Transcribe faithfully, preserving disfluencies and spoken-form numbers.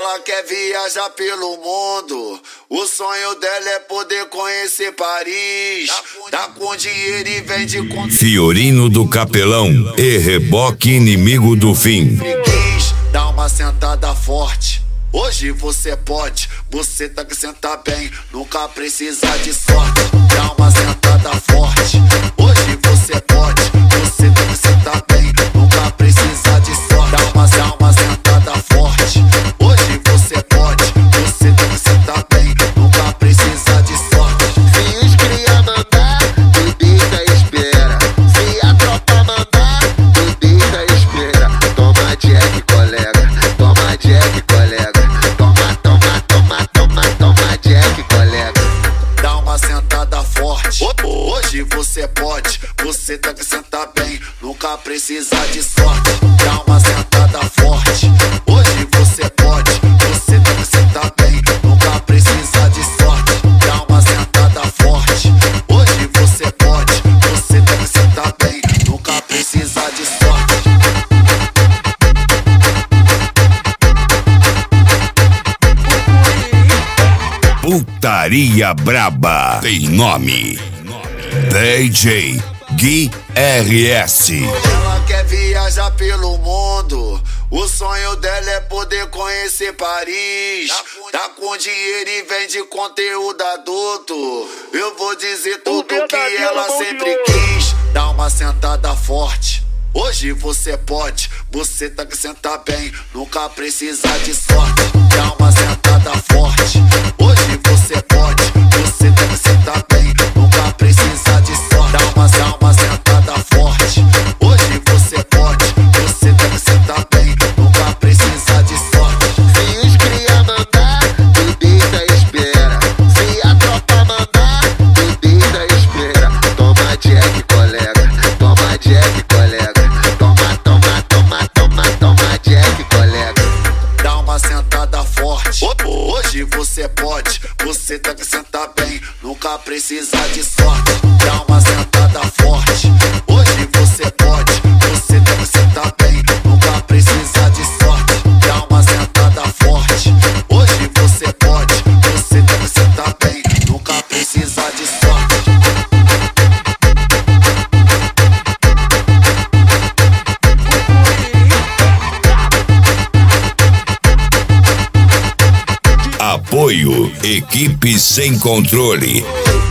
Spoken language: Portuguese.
Ela quer viajar pelo mundo, o sonho dela é poder conhecer Paris. Tá com dinheiro e vende com... Fiorino do Capelão e Reboque Inimigo do Fim. Dá uma sentada forte, hoje você pode, você tá que sentar bem, nunca precisa de sorte. Dá uma sentada forte, hoje você pode, você tá que sentar bem, nunca precisa de sorte. Dá uma, dá uma sentada forte, hoje você pode, você tá que sentar bem, nunca precisa de sorte. Se os cria mandar, tu deita e espera. Se a tropa mandar, tu deita e espera. Toma Jack, colega, toma Jack, colega. Toma, toma, toma, toma, toma Jack, colega. Dá uma sentada forte, hoje você pode, você tá que sentar bem, nunca precisa de sorte. Dá uma sentada forte, hoje você pode, você tá que sentar bem, nunca precisa de sorte. Dá uma sentada forte, hoje você pode, você tá que sentar bem, nunca precisa de sorte. Putaria Braba tem nome: D J Gui R S. Ela quer viajar pelo mundo, o sonho dela é poder conhecer Paris. Tá com dinheiro e vende conteúdo adulto, eu vou dizer tudo que ela sempre quis. Dá uma sentada forte, hoje você pode, você tá que sentar bem, nunca precisa de sorte. Dá uma sentada forte, hoje você pode, você tá que sentar bem, nunca precisa de sorte. Dá uma, dá uma sentada forte, hoje você pode, você tá que sentar bem, nunca precisa de sorte. Se os cria mandar, tu deita e espera. Se a tropa mandar, tu deita e espera. Toma Jack, colega, toma Jack, colega. Toma, toma, toma, toma, toma Jack, colega. Dá uma sentada forte, hoje você pode, você tá que sentar bem, nunca precisa de sorte. Dá uma sentada forte, hoje você pode, você tá que sentar bem, nunca precisa de sorte. Dá uma sentada forte, hoje você pode, você tá que sentar bem, nunca precisa de sorte. Apoio Equipe Sem Controle.